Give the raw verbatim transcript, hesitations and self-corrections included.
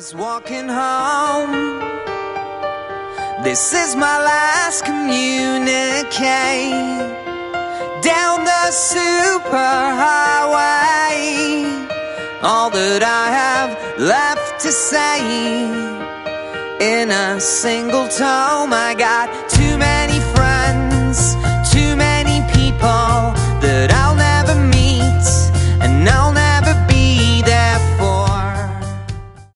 was walking home. This is my last communique. Down the superhighway, all that I have left to say in a single tome. I got too many